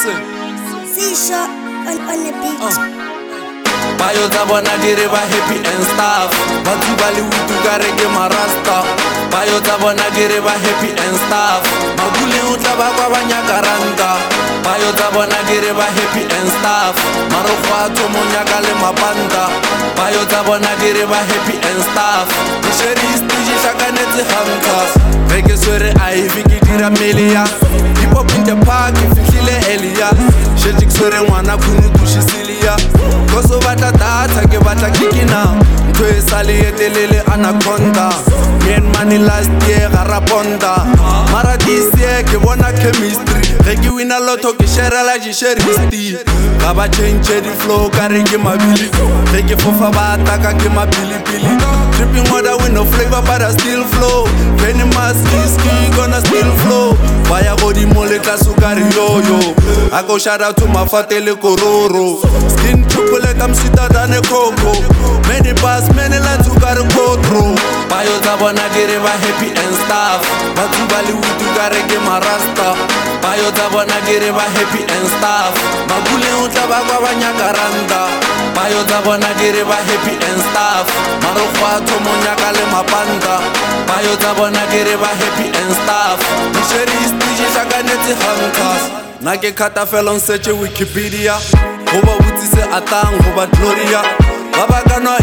C-Sharp on the beat. Bayo tsa bona di re ba happy and stuff. Batho ba le utu ka re ke marasta. Bayo tsa bona di re ba happy and stuff. Magule o tla ba kwa ba nyaka ranta. Bayo tsa bona di re ba happy and stuff. Marokgo a thomo nyaka le mapanta. Bayo tsa bona di re ba happy and stuff. Di-sheriste di hlakanetse handcuffs. Ge ke swere a efe ke dira melia. Hip hop in the park ke fihlile elia. Shetse ke swere ngwana khunu tushisilia. Koso batla data ke batla kikina. Ntho e sale e telele anaconda. Me and money last year ga raponda. Mara this year ke bona chemistry. Ge ke wina lotto ke sherela di-sheristi. Ga ba change di flow ka re ke mabili. Ge ke fofa ba ataka ke mabilibili. Tripping water with no flavor but I still flow. Venomous whiskey gonna still flow. Baya godimo le tla sukari yo-yo. I go shout out to Mafate le Kororo. Skin chocolate I'm sweeter than a cocoa. Many bars, many lands who got a cotro. Bayo tsa bona di re ba happy and stuff. Batho ba le utu ka re ke marasta. Bayo tsa bona di re ba happy and stuff. Magule o tla ba kwa ba nyaka ranta. Bayo tsa bona di re ba happy and stuff. Marokgo a thomo nyaka le mapanta. Bayo tsa bona di re ba happy and stuff. Di-sheriste di hlakanetse handcuffs. Na ke khata fela on search Wikipedia. Go ba botsise atang go ba Gloria. Ba ba ka no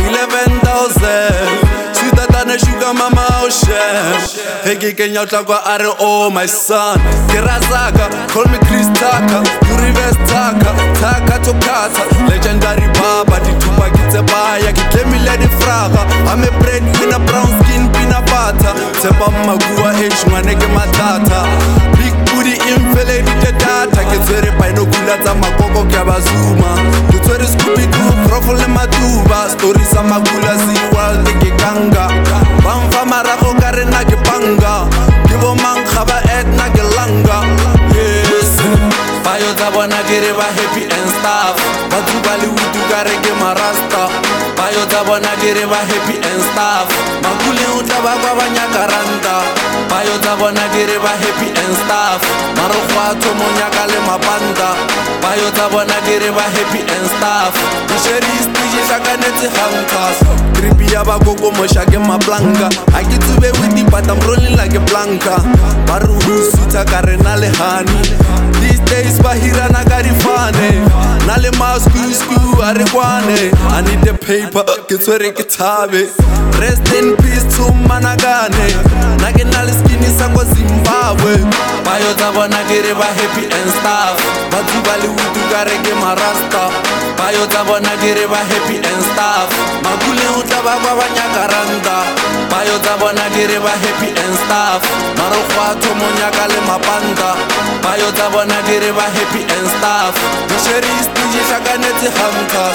11,000. Sweeter than a sugar mama ocean. Hey ke kenya tla kwa are oh my son. Ke razaka call me Chris Tucker. You reverse Tucker. Tucker to kata. Legendary baba di tuba kitse baya. Ke kemile di fraga. I'm a breadwinner brown skin peanut butter. Tsepa magua age ngwane ke matata. Big booty infele di te data. Ke tsere binocular tsa makoko ke bazuma. Ke tsere Scooby Doo profile le matuba. Stories sa magula si world ke ganga. Bamfa marago ka re na ke banga. Ke bo mang ga ba etna ke langa. Yes. Bayo tsa bona di re ba happy and stuff. Batho ba le utu ka re ke marasta. Bayo tsa bona di re ba happy and stuff. Magule o tla ba kwa ba nyaka ranta. Bayo tsa bona di re ba happy and stuff. Marokgo a thomo nyaka le mapanta. Bayo tsa bona di re ba happy and stuff. Di-sheriste di hlakanetse handcuffs. Trippy ya ba koko mosha ke maplanka. A ke tsube with it but I'm rolling like a blanca. Ba re ho sutha ka re na le honey. These days ba hirana ka difane. Na le masku a re kwane. I need the paper ke tswere ke thabe. Rest in peace to Managane. Na ke na le skinny sa ko Zimbabwe. Bayo tsa bona di re ba happy and stuff. Batho ba le utu ka re ke marasta. Bayo tsa bona di re ba happy and stuff. Magule o tla ba kwa ba nyaka ranta. Bayo tsa bona di re ba happy and stuff. Marokgo a thomo nyaka le mapanta. Bayo tsa bona di re ba happy and stuff. Di-sheriste di hlakanetse handcuffs.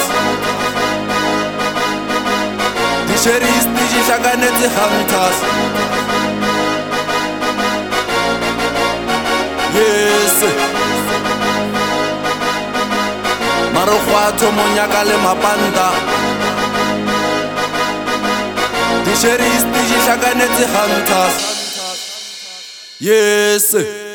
Di-sheriste di hlakanetse handcuffs. Yes. Marokgo a thomo nyaka le mapanta. Di-sheriste di hlakanetse handcuffs. Yes.